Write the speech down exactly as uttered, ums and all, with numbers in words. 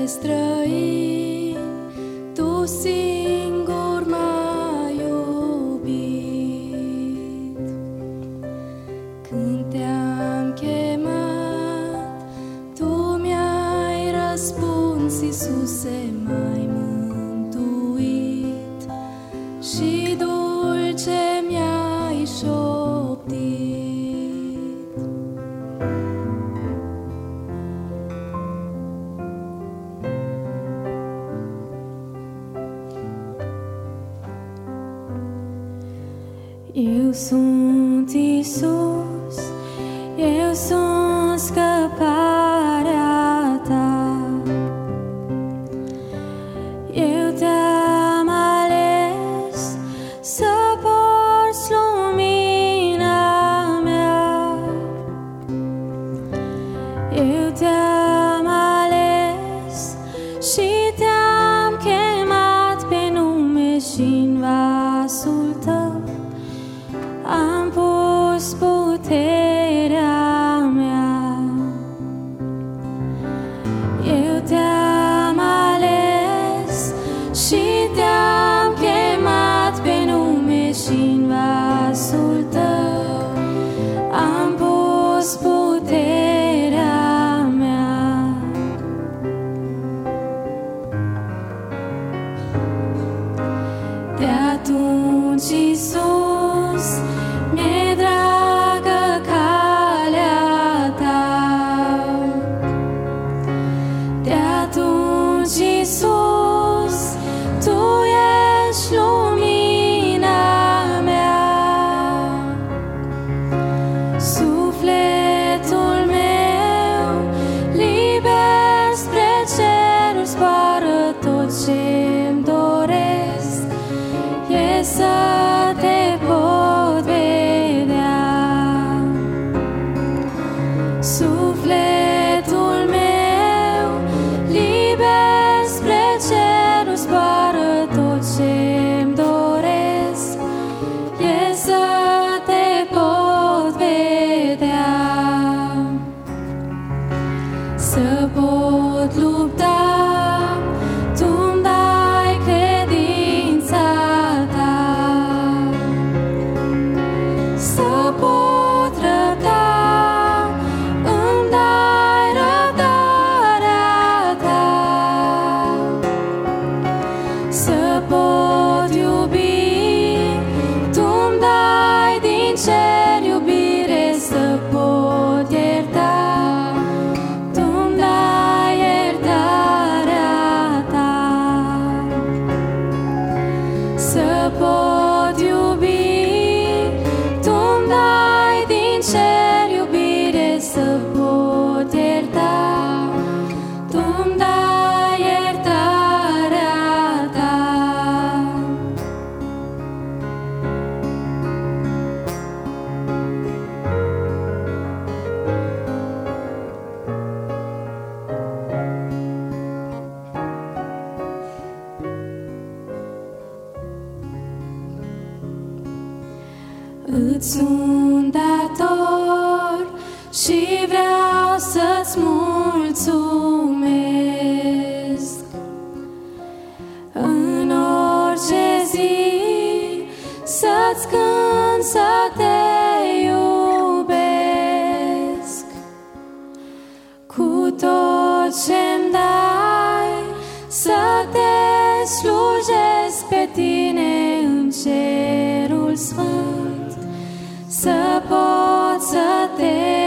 străini, Tu singur m-ai iubit. Când Te-am chemat, Tu mi-ai răspuns, Iisuse, m-ai mântuit și dulce mi-ai șoptit. Eu sunt Iisus, eu sunt scăparea Ta. Eu Te-am ales să porți lumina mea. Eu Te-am ales și Te-am chemat pe nume și-n vasul Tău am pus puterea mea. Eu Te-am ales și Te-am chemat pe nume și-n vasul Tău am pus puterea mea. De atunci, Iisus, mi-e dragă calea Ta. De atunci, Iisus, Tu ești lumina mea. Sufletul meu liber spre cerul zboară, tot ce-mi doresc e să Te pot vedea. Sufletul meu liber spre cerul zboară, tot ce-mi doresc e să Te pot vedea. Să pot lupta, Tu-mi dai credința Ta. Să pot răbda, îmi dai răbdarea Ta. Să pot iubi, Tu-mi dai din cer iubire. Să pot ierta, Tu-mi dai iertarea Ta. Să pot iubi, Tu-mi dai din cer iubire. Să pot ierta, Tu-mi dai iertarea Ta. Îți sunt dator și vreau să-ți mulțumesc. În orice zi să-ți cânt, să Te iubesc. Cu tot ce-mi dai să Te slujesc pe Tine în cerul sfânt. Să pot să Te